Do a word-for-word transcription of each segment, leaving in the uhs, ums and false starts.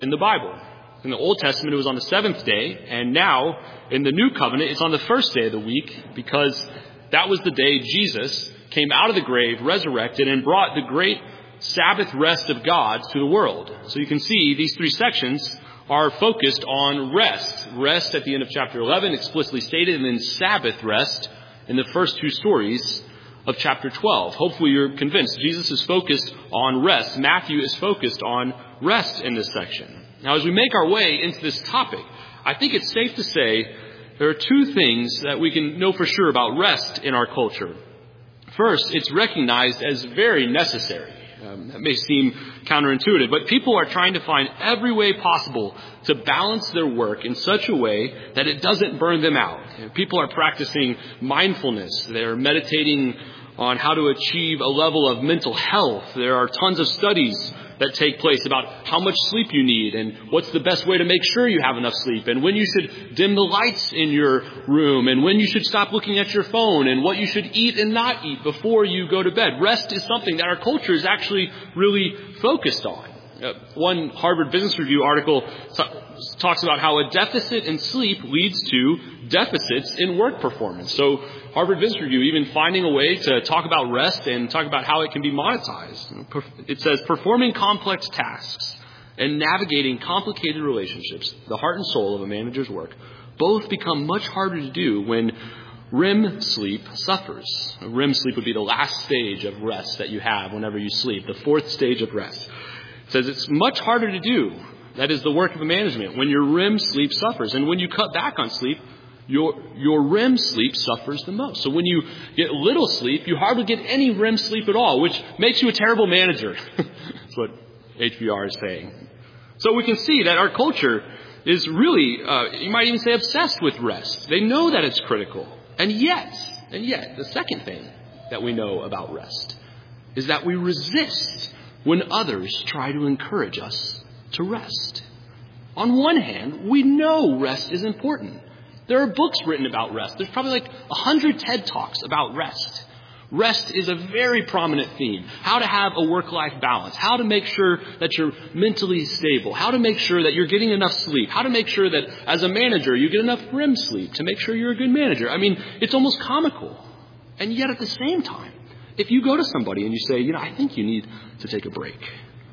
in the Bible. In the Old Testament, it was on the seventh day, and now in the New Covenant, it's on the first day of the week, because that was the day Jesus came out of the grave, resurrected, and brought the great Sabbath rest of God to the world. So you can see these three sections are focused on rest. Rest at the end of chapter eleven, explicitly stated, and then Sabbath rest in the first two stories of chapter twelve. Hopefully you're convinced Jesus is focused on rest. Matthew is focused on rest in this section. Now, as we make our way into this topic, I think it's safe to say there are two things that we can know for sure about rest in our culture. First, it's recognized as very necessary. Um, that may seem counterintuitive, but people are trying to find every way possible to balance their work in such a way that it doesn't burn them out. You know, people are practicing mindfulness. They're meditating on how to achieve a level of mental health. There are tons of studies that take place about how much sleep you need and what's the best way to make sure you have enough sleep and when you should dim the lights in your room and when you should stop looking at your phone and what you should eat and not eat before you go to bed. Rest is something that our culture is actually really focused on. Uh, one Harvard Business Review article t- talks about how a deficit in sleep leads to deficits in work performance. So Harvard Business Review even finding a way to talk about rest and talk about how it can be monetized. It says, performing complex tasks and navigating complicated relationships, the heart and soul of a manager's work, both become much harder to do when R E M sleep suffers. R E M sleep would be the last stage of rest that you have whenever you sleep, the fourth stage of rest. It says it's much harder to do. That is the work of a management when your R E M sleep suffers. And when you cut back on sleep, your your R E M sleep suffers the most. So when you get little sleep, you hardly get any R E M sleep at all, which makes you a terrible manager. That's what H B R is saying. So we can see that our culture is really, uh, you might even say, obsessed with rest. They know that it's critical. And yet, and yet, the second thing that we know about rest is that we resist when others try to encourage us to rest. On one hand, we know rest is important. There are books written about rest. There's probably like a hundred TED Talks about rest. Rest is a very prominent theme. How to have a work-life balance. How to make sure that you're mentally stable. How to make sure that you're getting enough sleep. How to make sure that as a manager you get enough R E M sleep to make sure you're a good manager. I mean, it's almost comical. And yet at the same time, if you go to somebody and you say, you know, I think you need to take a break,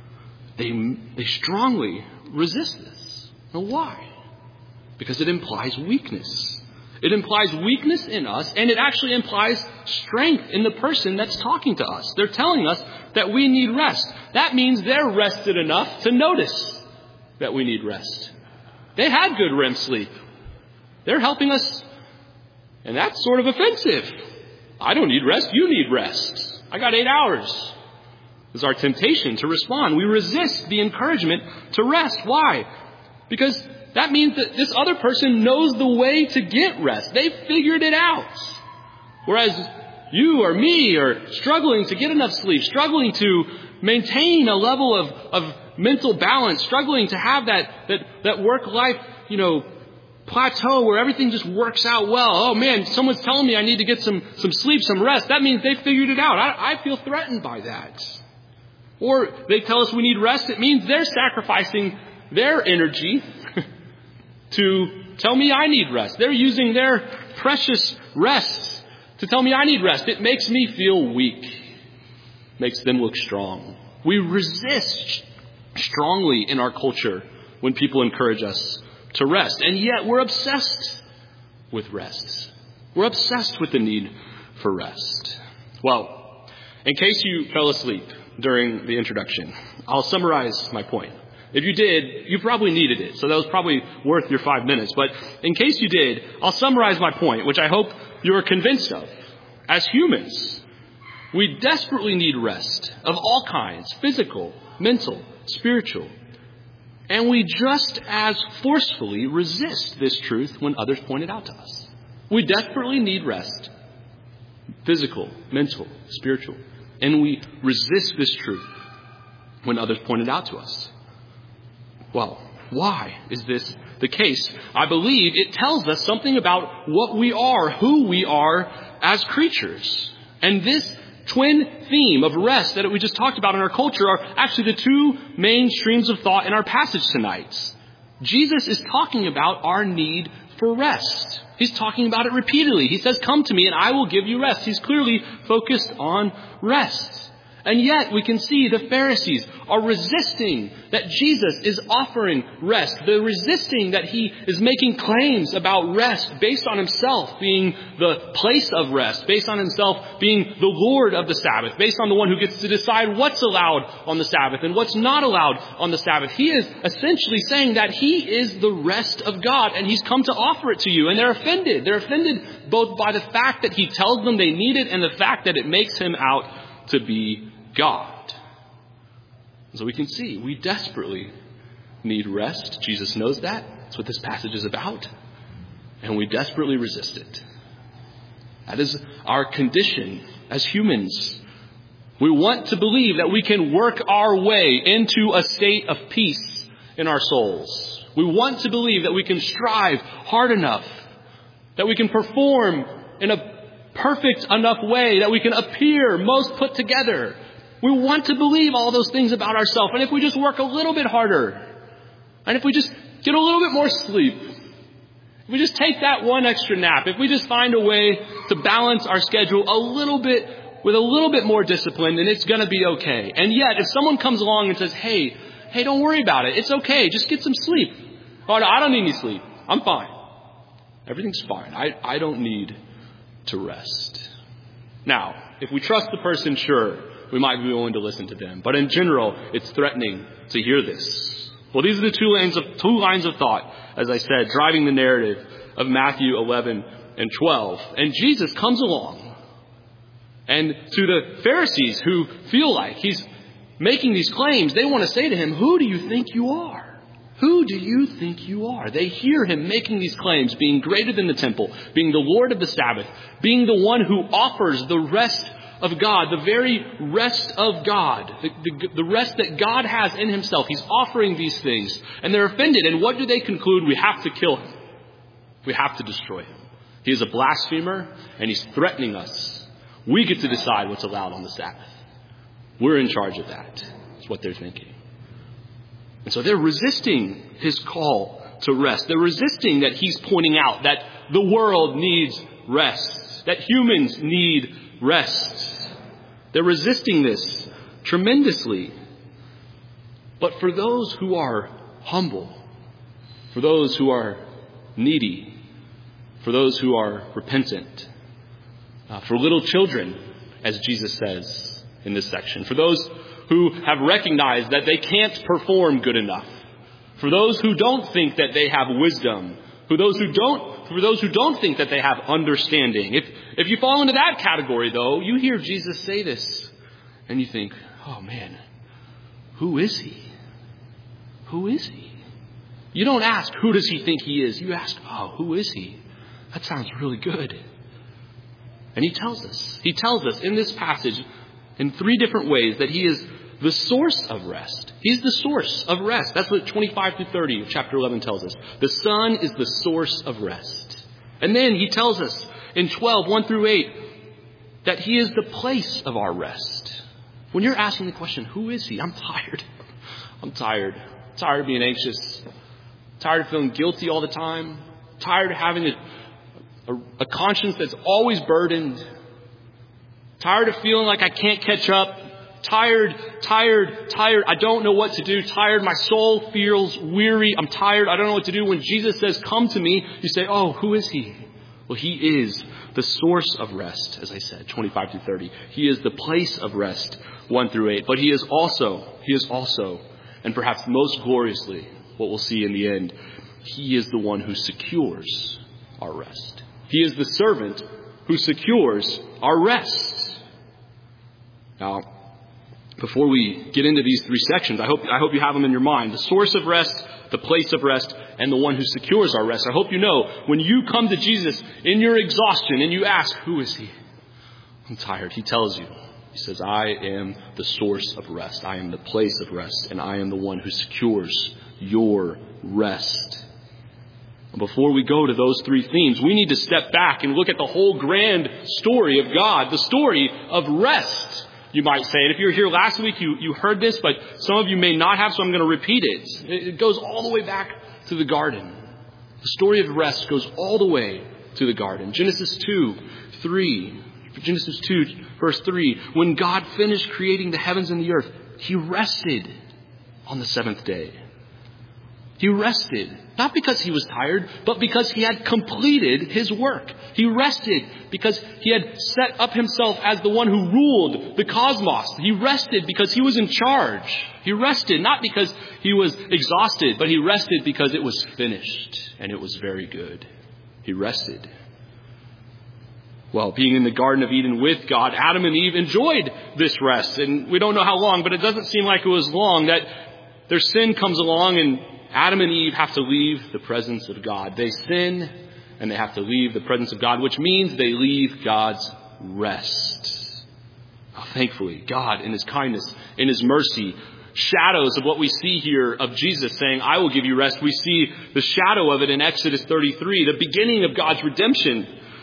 they, they strongly resist this. Now why? Because it implies weakness. It implies weakness in us, and it actually implies strength in the person that's talking to us. They're telling us that we need rest. That means they're rested enough to notice that we need rest. They had good R E M sleep. They're helping us, and that's sort of offensive. I don't need rest. You need rest. I got eight hours. It's our temptation to respond. We resist the encouragement to rest. Why? Because that means that this other person knows the way to get rest. They've figured it out. Whereas you or me are struggling to get enough sleep, struggling to maintain a level of, of mental balance, struggling to have that, that, that work-life, you know, plateau where everything just works out well. Oh man, someone's telling me I need to get some, some sleep, some rest. That means they figured it out. I, I feel threatened by that. Or they tell us we need rest. It means they're sacrificing their energy to tell me I need rest. They're using their precious rest to tell me I need rest. It makes me feel weak. Makes them look strong. We resist strongly in our culture when people encourage us to rest. And yet we're obsessed with rest. We're obsessed with the need for rest. Well, in case you fell asleep during the introduction, I'll summarize my point. If you did, you probably needed it, so that was probably worth your five minutes. But in case you did, I'll summarize my point, which I hope you're convinced of. As humans, we desperately need rest of all kinds, physical, mental, spiritual. And we just as forcefully resist this truth when others point it out to us. We desperately need rest, physical, mental, spiritual. And we resist this truth when others point it out to us. Well, why is this the case? I believe it tells us something about what we are, who we are as creatures. And this twin theme of rest that we just talked about in our culture are actually the two main streams of thought in our passage tonight. Jesus is talking about our need for rest. He's talking about it repeatedly. He says, come to me and I will give you rest. He's clearly focused on rest. And yet we can see the Pharisees are resisting that Jesus is offering rest. They're resisting that he is making claims about rest based on himself being the place of rest, based on himself being the Lord of the Sabbath, based on the one who gets to decide what's allowed on the Sabbath and what's not allowed on the Sabbath. He is essentially saying that he is the rest of God and he's come to offer it to you. And they're offended. They're offended both by the fact that he tells them they need it and the fact that it makes him out to be God. So we can see we desperately need rest. Jesus knows that. That's what this passage is about. And we desperately resist it. That is our condition as humans. We want to believe that we can work our way into a state of peace in our souls. We want to believe that we can strive hard enough, that we can perform in a perfect enough way, that we can appear most put together. We want to believe all those things about ourselves. And if we just work a little bit harder, and if we just get a little bit more sleep, if we just take that one extra nap, if we just find a way to balance our schedule a little bit with a little bit more discipline, then it's going to be okay. And yet, if someone comes along and says, hey, hey, don't worry about it. It's okay. Just get some sleep. Oh, no, I don't need any sleep. I'm fine. Everything's fine. I, I don't need to rest. Now, if we trust the person, sure, we might be willing to listen to them. But in general, it's threatening to hear this. Well, these are the two lines of two lines of thought, as I said, driving the narrative of Matthew eleven and twelve. And Jesus comes along. And to the Pharisees who feel like he's making these claims, they want to say to him, who do you think you are? Who do you think you are? They hear him making these claims, being greater than the temple, being the Lord of the Sabbath, being the one who offers the rest of God, the very rest of God, the, the, the rest that God has in himself. He's offering these things, and they're offended. And what do they conclude? We have to kill him. We have to destroy him. He is a blasphemer, and he's threatening us. We get to decide what's allowed on the Sabbath. We're in charge of that. That's what they're thinking. And so they're resisting his call to rest. They're resisting that he's pointing out that the world needs rest, that humans need rest. They're resisting this tremendously. But for those who are humble, for those who are needy, for those who are repentant, uh, for little children, as Jesus says in this section, for those who have recognized that they can't perform good enough, for those who don't think that they have wisdom, for those who don't For those who don't think that they have understanding. If if you fall into that category, though, you hear Jesus say this and you think, oh man, who is he? Who is he? You don't ask, who does he think he is? You ask, oh, who is he? That sounds really good. And he tells us, he tells us in this passage in three different ways that he is the source of rest. He's the source of rest. That's what twenty-five through thirty of chapter eleven tells us. The Son is the source of rest. And then he tells us in twelve, one through eight, that he is the place of our rest. When you're asking the question, who is he? I'm tired. I'm tired. I'm tired of being anxious. I'm tired of feeling guilty all the time. I'm tired of having a, a, a conscience that's always burdened. I'm tired of feeling like I can't catch up. Tired, tired, tired. I don't know what to do. Tired. My soul feels weary. I'm tired. I don't know what to do. When Jesus says, come to me, you say, oh, who is he? Well, he is the source of rest, as I said, twenty-five through thirty. He is the place of rest, one through eight. But he is also, he is also, and perhaps most gloriously, what we'll see in the end, he is the one who secures our rest. He is the servant who secures our rest. Now, before we get into these three sections, I hope I hope you have them in your mind. The source of rest, the place of rest, and the one who secures our rest. I hope you know when you come to Jesus in your exhaustion and you ask, who is he? I'm tired. He tells you. He says, I am the source of rest. I am the place of rest. And I am the one who secures your rest. Before we go to those three themes, we need to step back and look at the whole grand story of God, the story of rest, you might say. And if you were here last week, you, you heard this, but some of you may not have, so I'm going to repeat it. It goes all the way back to the garden. The story of rest goes all the way to the garden. Genesis two, three. Genesis two, verse three. When God finished creating the heavens and the earth, He rested on the seventh day. He rested, not because He was tired, but because He had completed His work. He rested because He had set up Himself as the one who ruled the cosmos. He rested because He was in charge. He rested not because He was exhausted, but He rested because it was finished and it was very good. He rested. Well, being in the Garden of Eden with God, Adam and Eve enjoyed this rest. And we don't know how long, but it doesn't seem like it was long that their sin comes along and Adam and Eve have to leave the presence of God. They sin and they have to leave the presence of God, which means they leave God's rest. Oh, thankfully, God in His kindness, in His mercy, shadows of what we see here of Jesus saying, I will give you rest. We see the shadow of it in Exodus thirty-three, the beginning of God's redemption.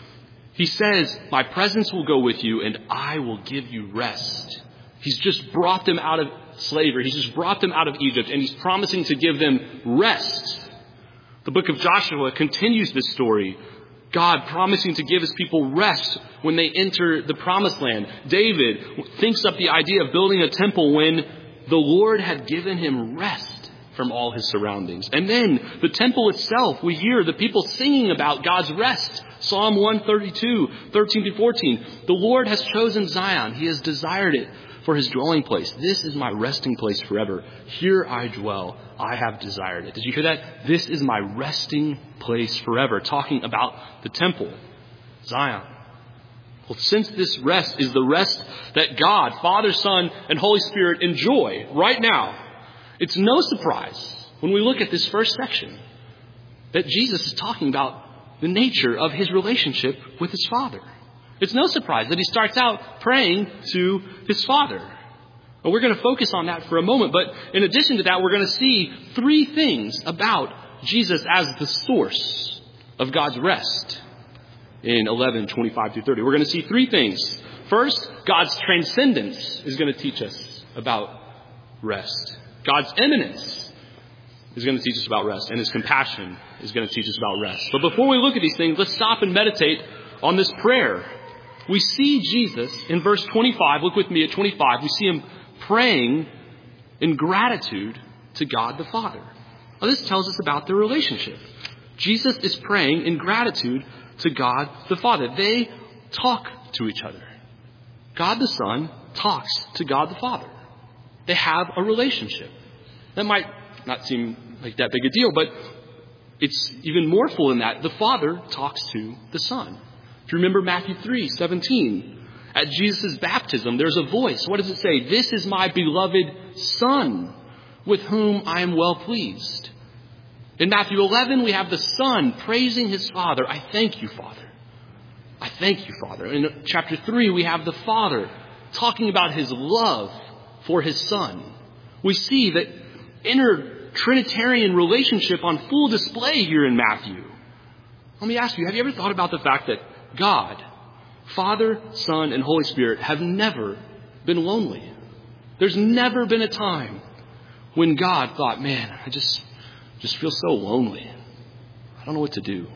He says, my presence will go with you and I will give you rest. He's just brought them out of slavery. He's just brought them out of Egypt and He's promising to give them rest. The book of Joshua continues this story. God promising to give His people rest when they enter the promised land. David thinks up the idea of building a temple when the Lord had given him rest from all his surroundings. And then the temple itself, we hear the people singing about God's rest. Psalm one thirty-two, thirteen to fourteen. The Lord has chosen Zion. He has desired it for His dwelling place. This is my resting place forever. Here I dwell. I have desired it. Did you hear that? This is my resting place forever. Talking about the temple, Zion. Well, since this rest is the rest that God, Father, Son, and Holy Spirit enjoy right now, it's no surprise when we look at this first section that Jesus is talking about the nature of His relationship with His Father. It's no surprise that He starts out praying to His Father. Well, we're going to focus on that for a moment. But in addition to that, we're going to see three things about Jesus as the source of God's rest in eleven, twenty-five through thirty. We're going to see three things. First, God's transcendence is going to teach us about rest. God's eminence is going to teach us about rest. And His compassion is going to teach us about rest. But before we look at these things, let's stop and meditate on this prayer. We see Jesus in verse twenty-five. Look with me at twenty-five. We see Him praying in gratitude to God the Father. Now, this tells us about their relationship. Jesus is praying in gratitude to God the Father. They talk to each other. God the Son talks to God the Father. They have a relationship. That might not seem like that big a deal, but it's even more full than that. The Father talks to the Son. If you remember Matthew three seventeen, at Jesus' baptism, there's a voice. What does it say? This is my beloved Son, with whom I am well pleased. In Matthew eleven, we have the Son praising His Father. I thank you, Father. I thank you, Father. In chapter three, we have the Father talking about His love for His Son. We see that inner Trinitarian relationship on full display here in Matthew. Let me ask you, have you ever thought about the fact that God, Father, Son, and Holy Spirit have never been lonely? There's never been a time when God thought, man, I just, just feel so lonely. I don't know what to do.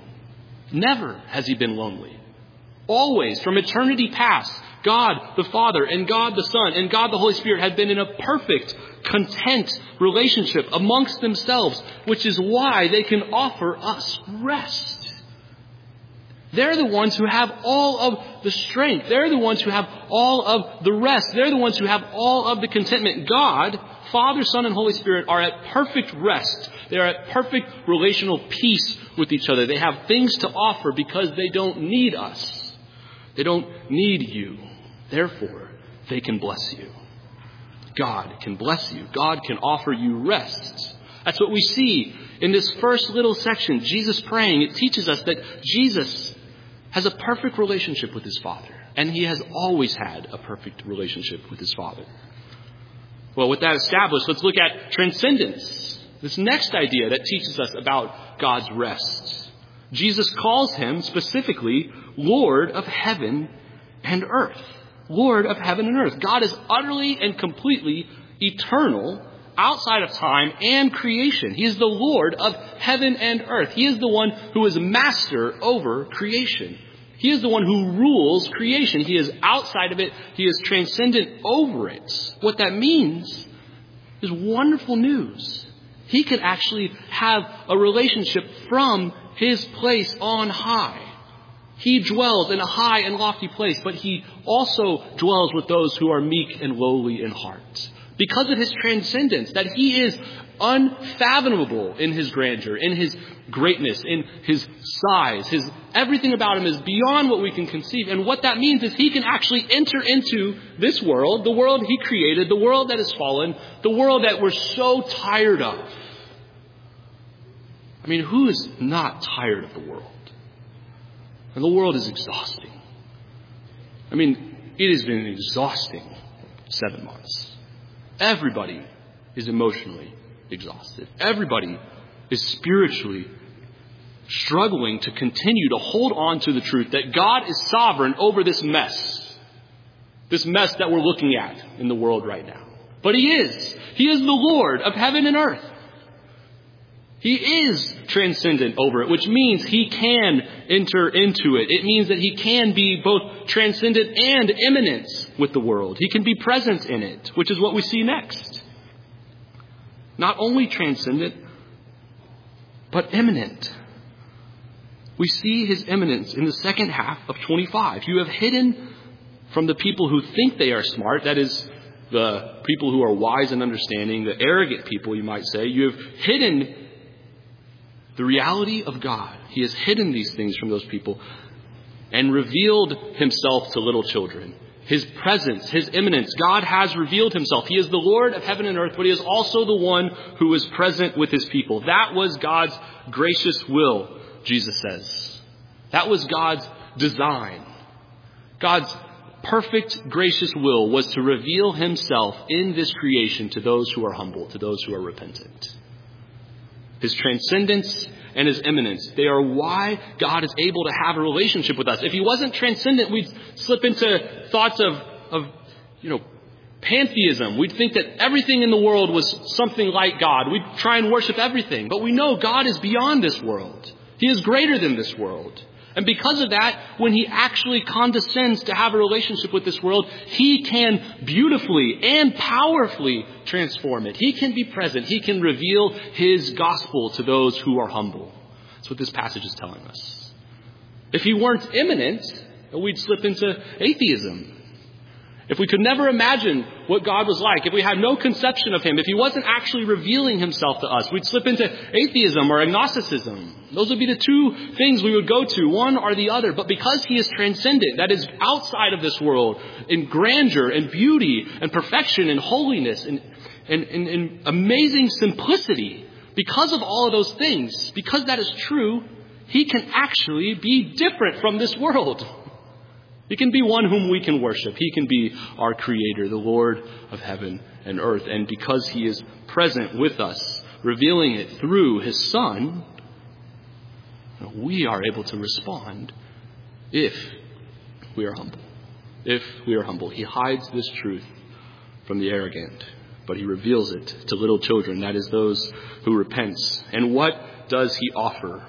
Never has He been lonely. Always, from eternity past, God the Father and God the Son and God the Holy Spirit have been in a perfect, content relationship amongst themselves, which is why they can offer us rest. They're the ones who have all of the strength. They're the ones who have all of the rest. They're the ones who have all of the contentment. God, Father, Son, and Holy Spirit are at perfect rest. They are at perfect relational peace with each other. They have things to offer because they don't need us. They don't need you. Therefore, they can bless you. God can bless you. God can offer you rest. That's what we see in this first little section. Jesus praying. It teaches us that Jesus has a perfect relationship with His Father. And He has always had a perfect relationship with His Father. Well, with that established, let's look at transcendence. This next idea that teaches us about God's rest. Jesus calls him specifically Lord of heaven and earth. Lord of heaven and earth. God is utterly and completely eternal, outside of time and creation. He is the Lord of heaven and earth. He is the one who is master over creation. He is the one who rules creation. He is outside of it. He is transcendent over it. What that means is wonderful news. He can actually have a relationship from his place on high. He dwells in a high and lofty place, but he also dwells with those who are meek and lowly in heart. Because of his transcendence, that he is unfathomable in his grandeur, in his greatness, in his size, his everything about him is beyond what we can conceive. And what that means is he can actually enter into this world, the world he created, the world that is fallen, the world that we're so tired of. I mean, who is not tired of the world? And the world is exhausting. I mean, it has been exhausting seven months. Everybody is emotionally exhausted. Everybody is spiritually struggling to continue to hold on to the truth that God is sovereign over this mess. This mess that we're looking at in the world right now. But he is. He is the Lord of heaven and earth. He is transcendent over it, which means he can enter into it. It means that he can be both transcendent and immanent with the world. He can be present in it, which is what we see next. Not only transcendent, but immanent. We see his immanence in the second half of twenty-five. You have hidden from the people who think they are smart, that is, the people who are wise and understanding, the arrogant people, you might say. You have hidden the reality of God. He has hidden these things from those people and revealed himself to little children. His presence, his immanence. God has revealed himself. He is the Lord of heaven and earth, but he is also the one who is present with his people. That was God's gracious will, Jesus says. That was God's design. God's perfect gracious will was to reveal himself in this creation to those who are humble, to those who are repentant. His transcendence and his immanence. They are why God is able to have a relationship with us. If he wasn't transcendent, we'd slip into thoughts of, of, you know, pantheism. We'd think that everything in the world was something like God. We'd try and worship everything. But we know God is beyond this world. He is greater than this world. And because of that, when he actually condescends to have a relationship with this world, he can beautifully and powerfully transform it. He can be present. He can reveal his gospel to those who are humble. That's what this passage is telling us. If he weren't immanent, we'd slip into atheism. If we could never imagine what God was like, if we had no conception of him, if he wasn't actually revealing himself to us, we'd slip into atheism or agnosticism. Those would be the two things we would go to, one or the other. But because he is transcendent, that is outside of this world, in grandeur and beauty and perfection and holiness and, and, and, and amazing simplicity, because of all of those things, because that is true, he can actually be different from this world. He can be one whom we can worship. He can be our Creator, the Lord of heaven and earth. And because he is present with us, revealing it through his Son, we are able to respond if we are humble. If we are humble. He hides this truth from the arrogant, but he reveals it to little children, that is those who repent. And what does he offer?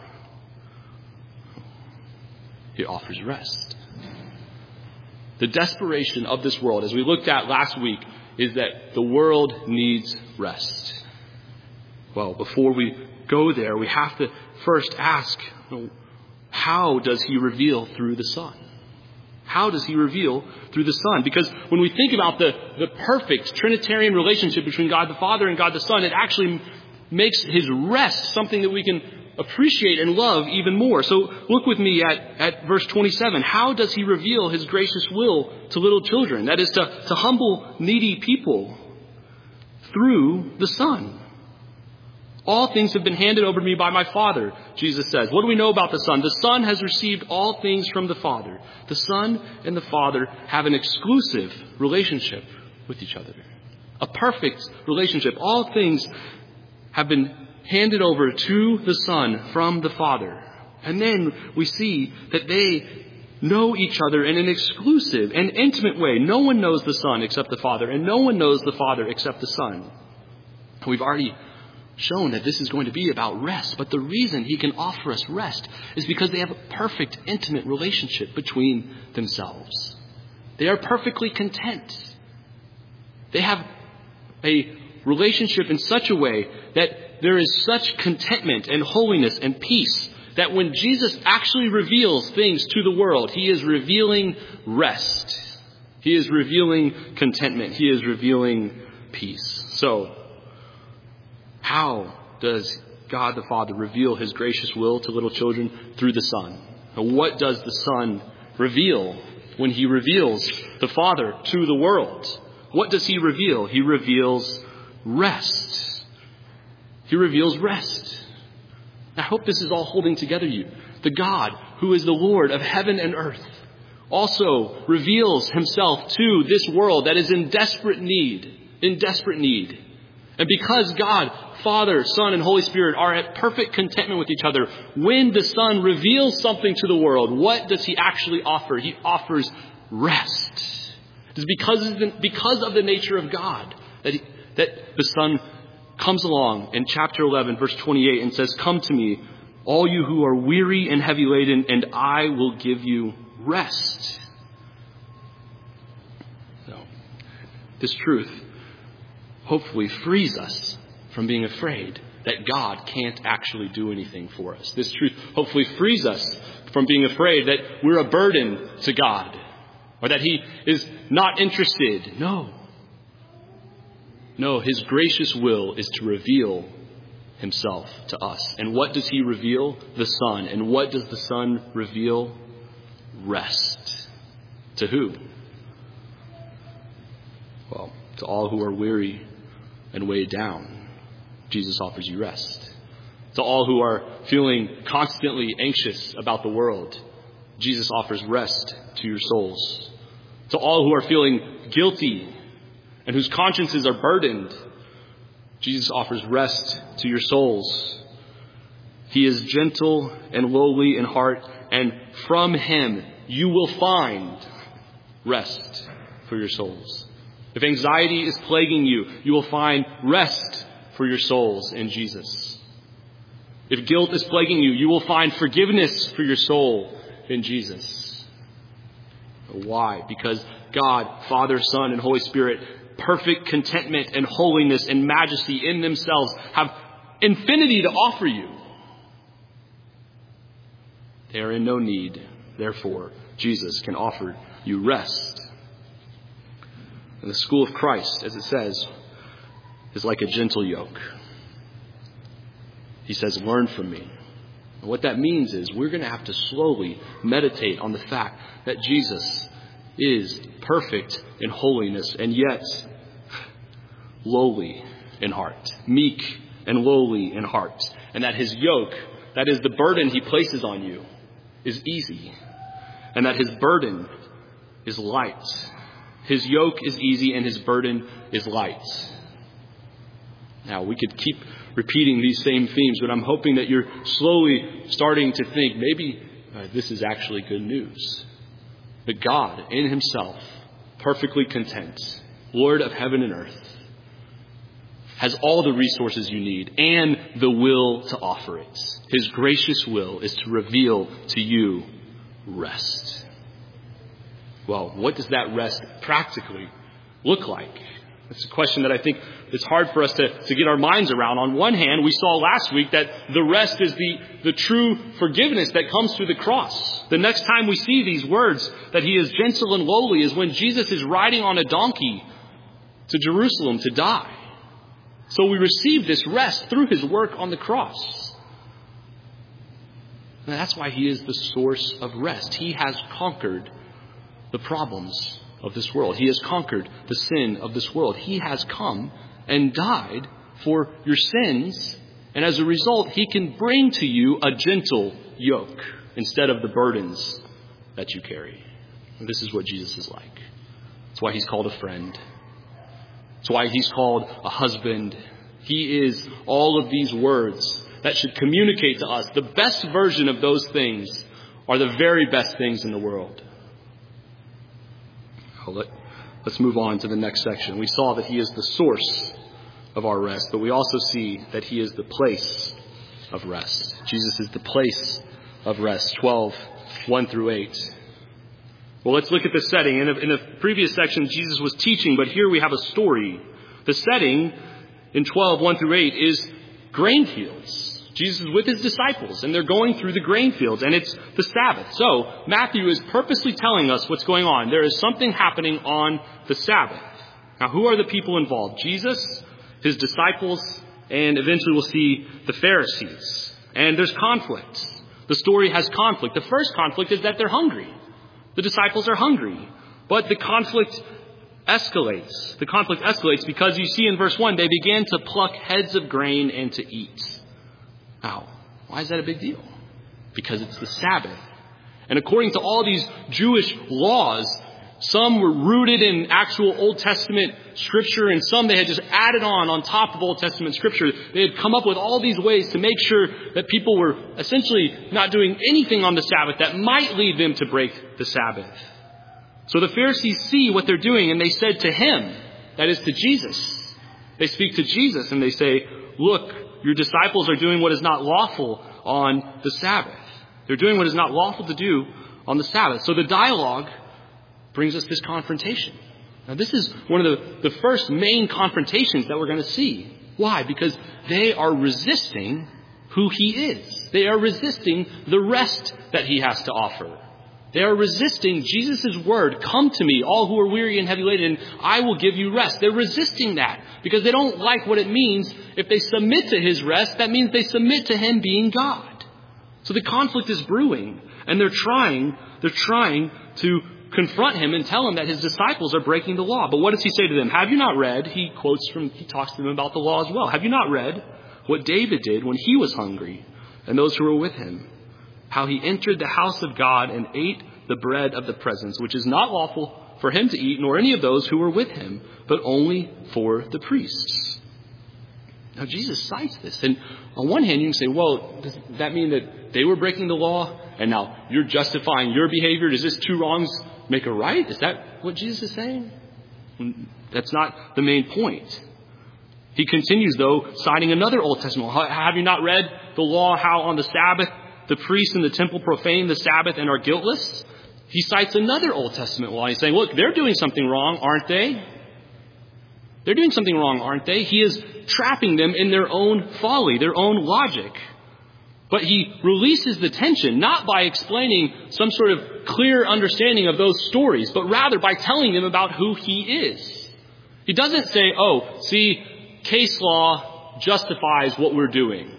He offers rest. The desperation of this world, as we looked at last week, is that the world needs rest. Well, before we go there, we have to first ask, how does he reveal through the Son? How does he reveal through the Son? Because when we think about the, the perfect Trinitarian relationship between God the Father and God the Son, it actually makes his rest something that we can appreciate and love even more. So look with me at, at verse twenty-seven. How does he reveal his gracious will to little children? That is to, to humble, needy people through the Son. All things have been handed over to me by my Father, Jesus says. What do we know about the Son? The Son has received all things from the Father. The Son and the Father have an exclusive relationship with each other. A perfect relationship. All things have been handed over to the Son from the Father. And then we see that they know each other in an exclusive and intimate way. No one knows the Son except the Father, and no one knows the Father except the Son. We've already shown that this is going to be about rest, but the reason he can offer us rest is because they have a perfect, intimate relationship between themselves. They are perfectly content. They have a relationship in such a way that there is such contentment and holiness and peace that when Jesus actually reveals things to the world, he is revealing rest. He is revealing contentment. He is revealing peace. So, how does God the Father reveal his gracious will to little children? Through the Son. And what does the Son reveal when he reveals the Father to the world? What does he reveal? He reveals rest. He reveals rest. I hope this is all holding together you. The God who is the Lord of heaven and earth also reveals himself to this world that is in desperate need, in desperate need. And because God, Father, Son, and Holy Spirit are at perfect contentment with each other, when the Son reveals something to the world, what does he actually offer? He offers rest. It is because of the, because of the nature of God that, he, that the Son comes along in chapter eleven, verse twenty-eight, and says, "Come to me, all you who are weary and heavy laden, and I will give you rest." So, this truth hopefully frees us from being afraid that God can't actually do anything for us. This truth hopefully frees us from being afraid that we're a burden to God or that he is not interested. No. No, his gracious will is to reveal himself to us. And what does he reveal? The Son. And what does the Son reveal? Rest. To who? Well, to all who are weary and weighed down, Jesus offers you rest. To all who are feeling constantly anxious about the world, Jesus offers rest to your souls. To all who are feeling guilty and whose consciences are burdened, Jesus offers rest to your souls. He is gentle and lowly in heart, and from him you will find rest for your souls. If anxiety is plaguing you, you will find rest for your souls in Jesus. If guilt is plaguing you, you will find forgiveness for your soul in Jesus. Why? Because God, Father, Son, and Holy Spirit, perfect contentment and holiness and majesty in themselves, have infinity to offer you. They are in no need. Therefore, Jesus can offer you rest. And the school of Christ, as it says, is like a gentle yoke. He says, "Learn from me." And what that means is we're going to have to slowly meditate on the fact that Jesus is perfect in holiness and yet lowly in heart, meek and lowly in heart, and that his yoke, that is the burden he places on you, is easy, and that his burden is light. His yoke is easy and his burden is light. Now, we could keep repeating these same themes, but I'm hoping that you're slowly starting to think maybe uh, this is actually good news. That God in himself, perfectly content, Lord of heaven and earth, has all the resources you need and the will to offer it. His gracious will is to reveal to you rest. Well, what does that rest practically look like? It's a question that I think it's hard for us to, to get our minds around. On one hand, we saw last week that the rest is the, the true forgiveness that comes through the cross. The next time we see these words, that he is gentle and lowly, is when Jesus is riding on a donkey to Jerusalem to die. So we receive this rest through his work on the cross. And that's why he is the source of rest. He has conquered the problems of this world. He has conquered the sin of this world. He has come and died for your sins. And as a result, he can bring to you a gentle yoke instead of the burdens that you carry. And this is what Jesus is like. That's why he's called a friend. That's why he's called a husband He is all of these words that should communicate to us the best version of those things are the very best things in the world. Well, let, let's move on to the next section. We saw that he is the source of our rest, but we also see that he is the place of rest. Jesus is the place of rest. twelve, one through eight. Well, let's look at the setting. In, a, in the previous section, Jesus was teaching, but here we have a story. The setting in twelve, one through eight is grain fields. Jesus is with his disciples, and they're going through the grain fields, and it's the Sabbath. So Matthew is purposely telling us what's going on. There is something happening on the Sabbath. Now, who are the people involved? Jesus, his disciples, and eventually we'll see the Pharisees. And there's conflict. The story has conflict. The first conflict is that they're hungry. The disciples are hungry. But the conflict escalates. The conflict escalates because you see in verse one, they began to pluck heads of grain and to eat. Now, why is that a big deal? Because it's the Sabbath. And according to all these Jewish laws, some were rooted in actual Old Testament scripture, and some they had just added on on top of Old Testament scripture. They had come up with all these ways to make sure that people were essentially not doing anything on the Sabbath that might lead them to break the Sabbath. So the Pharisees see what they're doing, and they said to him, that is to Jesus, they speak to Jesus and they say, look, your disciples are doing what is not lawful on the Sabbath. They're doing what is not lawful to do on the Sabbath. So the dialogue brings us this confrontation. Now, this is one of the, the first main confrontations that we're going to see. Why? Because they are resisting who he is. They are resisting the rest that he has to offer. They are resisting Jesus' word, come to me, all who are weary and heavy laden, and I will give you rest. They're resisting that because they don't like what it means. If they submit to his rest, that means they submit to him being God. So the conflict is brewing, and they're trying, they're trying to confront him and tell him that his disciples are breaking the law. But what does he say to them? Have you not read? He quotes from, he talks to them about the law as well. Have you not read what David did when he was hungry and those who were with him? How he entered the house of God and ate the bread of the presence, which is not lawful for him to eat, nor any of those who were with him, but only for the priests. Now, Jesus cites this. And on one hand, you can say, well, does that mean that they were breaking the law? And now you're justifying your behavior? Does this two wrongs make a right? Is that what Jesus is saying? That's not the main point. He continues, though, citing another Old Testament law. Have you not read the law, how on the Sabbath the priests in the temple profane the Sabbath and are guiltless? He cites another Old Testament law. He's saying, look, they're doing something wrong, aren't they? They're doing something wrong, aren't they? He is trapping them in their own folly, their own logic. But he releases the tension, not by explaining some sort of clear understanding of those stories, but rather by telling them about who he is. He doesn't say, oh, see, case law justifies what we're doing.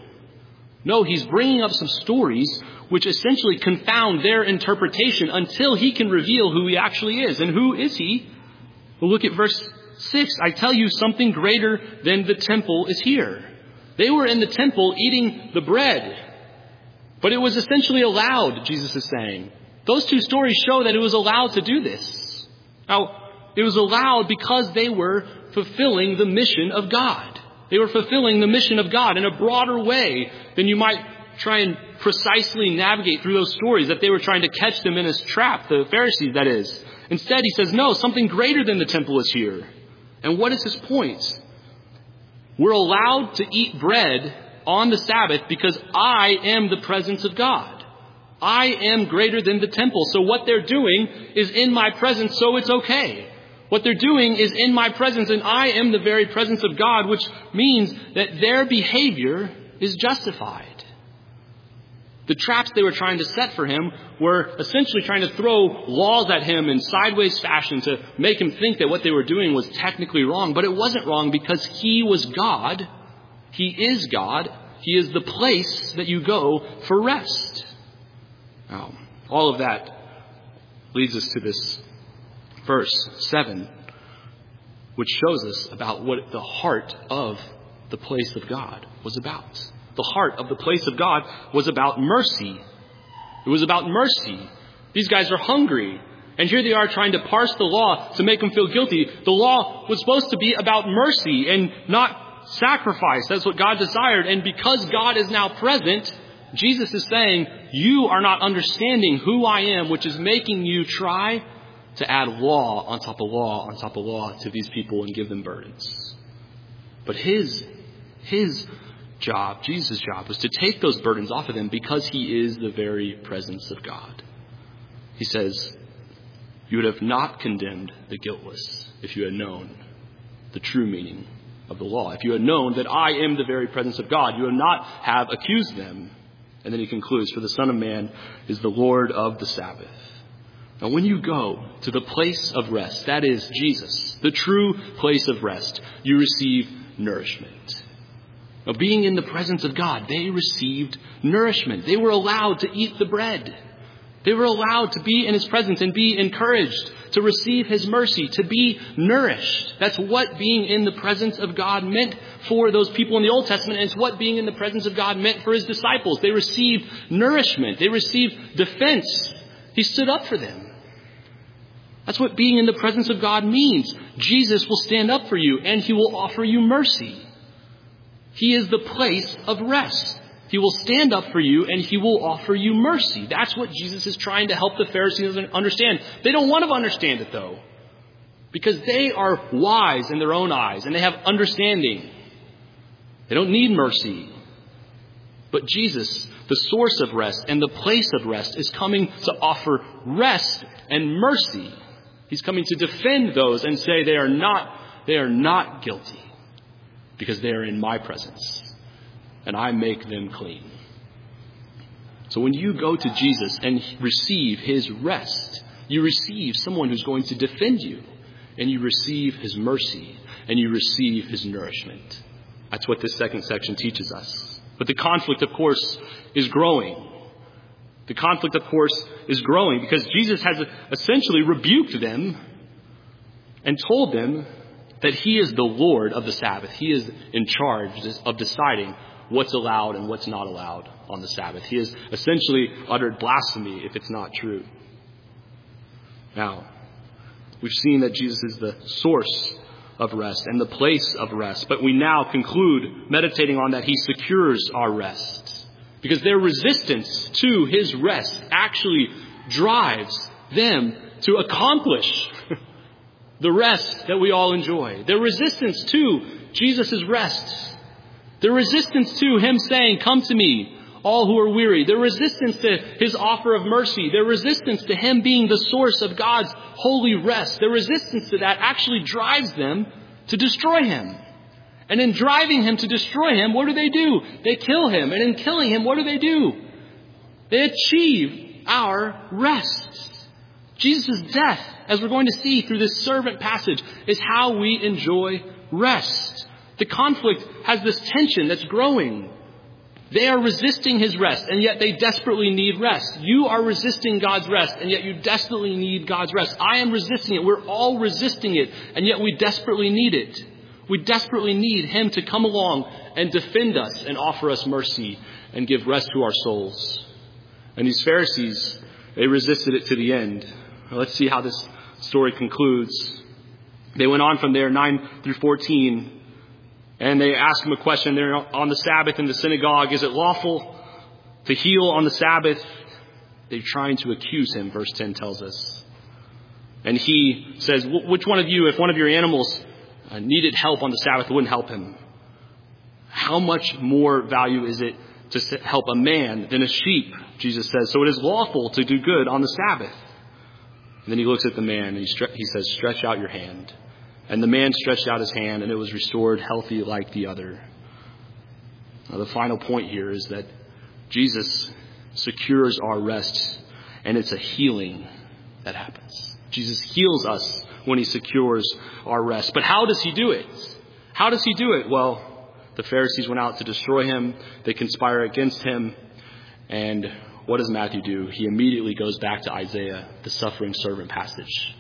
No, he's bringing up some stories which essentially confound their interpretation until he can reveal who he actually is. And who is he? Well, look at verse six. I tell you, something greater than the temple is here. They were in the temple eating the bread, but it was essentially allowed, Jesus is saying. Those two stories show that it was allowed to do this. Now, it was allowed because they were fulfilling the mission of God. They were fulfilling the mission of God in a broader way than you might try and precisely navigate through those stories, that they were trying to catch them in a trap, the Pharisees, that is. Instead, he says, no, something greater than the temple is here. And what is his point? We're allowed to eat bread on the Sabbath because I am the presence of God. I am greater than the temple. So what they're doing is in my presence, so it's okay. What they're doing is in my presence, and I am the very presence of God, which means that their behavior is justified. The traps they were trying to set for him were essentially trying to throw laws at him in sideways fashion to make him think that what they were doing was technically wrong. But it wasn't wrong because he was God. He is God. He is the place that you go for rest. Now, all of that leads us to this verse seven, which shows us about what the heart of the place of God was about. The heart of the place of God was about mercy. It was about mercy. These guys are hungry. And here they are trying to parse the law to make them feel guilty. The law was supposed to be about mercy and not sacrificed. That's what God desired. And because God is now present, Jesus is saying, you are not understanding who I am, which is making you try to add law on top of law on top of law to these people and give them burdens. But his, his job, Jesus' job, was to take those burdens off of them because he is the very presence of God. He says, you would have not condemned the guiltless if you had known the true meaning of the law. If you had known that I am the very presence of God, you would not have accused them. And then he concludes, for the Son of Man is the Lord of the Sabbath. Now, when you go to the place of rest, that is Jesus, the true place of rest, you receive nourishment. Now, being in the presence of God, they received nourishment. They were allowed to eat the bread. They were allowed to be in his presence and be encouraged, to receive his mercy, to be nourished. That's what being in the presence of God meant for those people in the Old Testament. And it's what being in the presence of God meant for his disciples. They received nourishment. They received defense. He stood up for them. That's what being in the presence of God means. Jesus will stand up for you and he will offer you mercy. He is the place of rest. He will stand up for you and he will offer you mercy. That's what Jesus is trying to help the Pharisees understand. They don't want to understand it though, because they are wise in their own eyes and they have understanding. They don't need mercy. But Jesus, the source of rest and the place of rest, is coming to offer rest and mercy. He's coming to defend those and say they are not, they are not guilty because they are in my presence. And I make them clean. So when you go to Jesus and receive his rest, you receive someone who's going to defend you. And you receive his mercy. And you receive his nourishment. That's what this second section teaches us. But the conflict, of course, is growing. The conflict, of course, is growing because Jesus has essentially rebuked them and told them that he is the Lord of the Sabbath. He is in charge of deciding what's allowed and what's not allowed on the Sabbath. He has essentially uttered blasphemy if it's not true. Now, we've seen that Jesus is the source of rest and the place of rest, but we now conclude, meditating on that, he secures our rest. Because their resistance to his rest actually drives them to accomplish the rest that we all enjoy. Their resistance to Jesus' rest. Their resistance to him saying, come to me, all who are weary. Their resistance to his offer of mercy. Their resistance to him being the source of God's holy rest. Their resistance to that actually drives them to destroy him. And in driving him to destroy him, what do they do? They kill him. And in killing him, what do they do? They achieve our rest. Jesus' death, as we're going to see through this servant passage, is how we enjoy rest. The conflict has this tension that's growing. They are resisting his rest, and yet they desperately need rest. You are resisting God's rest, and yet you desperately need God's rest. I am resisting it. We're all resisting it, and yet we desperately need it. We desperately need him to come along and defend us and offer us mercy and give rest to our souls. And these Pharisees, they resisted it to the end. Well, let's see how this story concludes. They went on from there, nine through fourteen, and they asked him a question. They're on the Sabbath in the synagogue. Is it lawful to heal on the Sabbath? They're trying to accuse him, verse ten tells us. And he says, which one of you, if one of your animals Uh, needed help on the Sabbath, wouldn't help him? How much more value is it to help a man than a sheep? Jesus says, so it is lawful to do good on the Sabbath. And then he looks at the man and he, stre- he says, stretch out your hand. And the man stretched out his hand and it was restored healthy like the other. Now, the final point here is that Jesus secures our rest, and it's a healing that happens. Jesus heals us when he secures our rest. But how does he do it? How does he do it? Well, the Pharisees went out to destroy him. They conspire against him. And what does Matthew do? He immediately goes back to Isaiah, the suffering servant passage.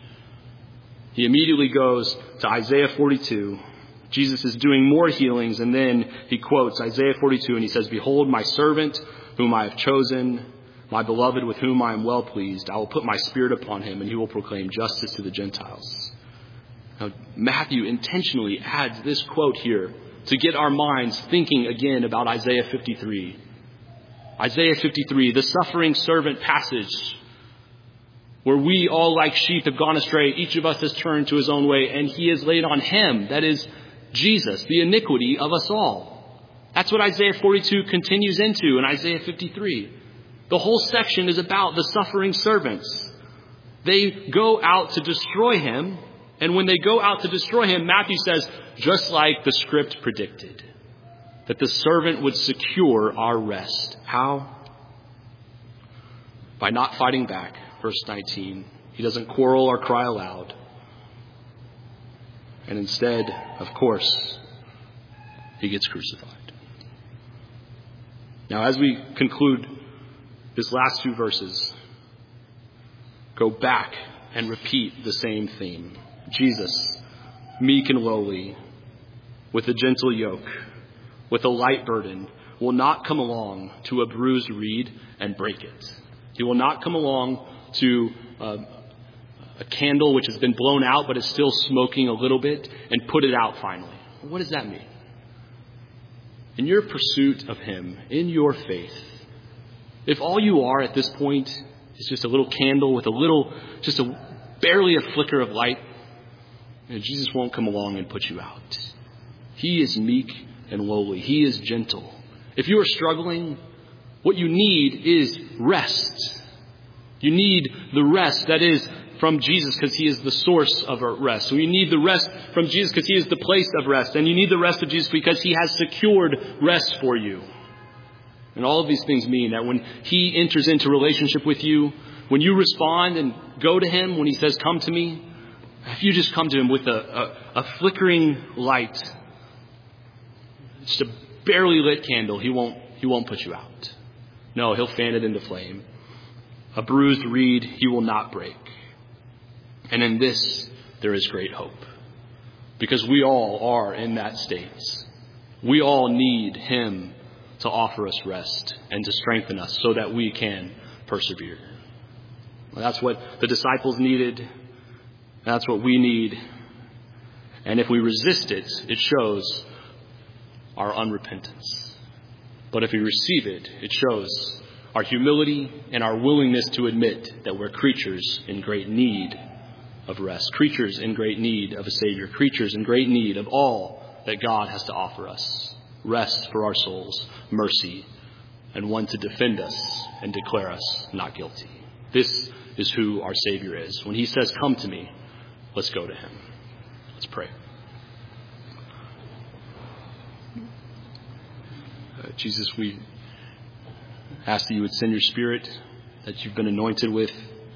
He immediately goes to Isaiah forty-two. Jesus is doing more healings, and then he quotes Isaiah forty-two, and he says, behold, my servant whom I have chosen, my beloved with whom I am well pleased. I will put my spirit upon him, and he will proclaim justice to the Gentiles. Now, Matthew intentionally adds this quote here to get our minds thinking again about Isaiah fifty-three. Isaiah fifty-three, the suffering servant passage, where we all like sheep have gone astray. Each of us has turned to his own way, and he has laid on him, that is Jesus, the iniquity of us all. That's what Isaiah forty-two continues into in Isaiah fifty-three. The whole section is about the suffering servants. They go out to destroy him. And when they go out to destroy him, Matthew says, just like the script predicted, that the servant would secure our rest. How? By not fighting back. Verse nineteen. He doesn't quarrel or cry aloud. And instead, of course, he gets crucified. Now, as we conclude this last two verses, go back and repeat the same theme. Jesus, meek and lowly, with a gentle yoke, with a light burden, will not come along to a bruised reed and break it. He will not come along to uh, a candle which has been blown out but is still smoking a little bit and put it out finally. What does that mean? In your pursuit of him, in your faith, if all you are at this point is just a little candle with a little, just a barely a flicker of light, Jesus won't come along and put you out. He is meek and lowly. He is gentle. If you are struggling, what you need is rest. You need the rest that is from Jesus because he is the source of our rest. So you need the rest from Jesus because he is the place of rest. And you need the rest of Jesus because he has secured rest for you. And all of these things mean that when he enters into relationship with you, when you respond and go to him, when he says, come to me, if you just come to him with a, a, a flickering light, just a barely lit candle, he won't, he won't put you out. No, he'll fan it into flame. A bruised reed he will not break. And in this, there is great hope. Because we all are in that state. We all need him to offer us rest and to strengthen us so that we can persevere. Well, that's what the disciples needed. That's what we need. And if we resist it, it shows our unrepentance. But if we receive it, it shows our humility and our willingness to admit that we're creatures in great need of rest, creatures in great need of a Savior, creatures in great need of all that God has to offer us. Rest for our souls, mercy, and one to defend us and declare us not guilty. This is who our Savior is. When he says, come to me, let's go to him. Let's pray. Uh, Jesus, we ask that you would send your Spirit that you've been anointed with,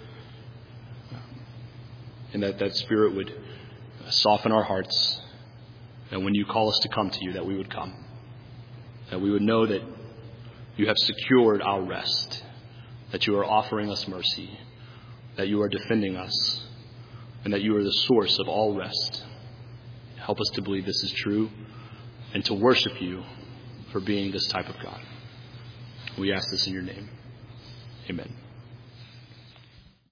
and that that Spirit would soften our hearts. And when you call us to come to you, that we would come. That we would know that you have secured our rest, that you are offering us mercy, that you are defending us, and that you are the source of all rest. Help us to believe this is true and to worship you for being this type of God. We ask this in your name. Amen.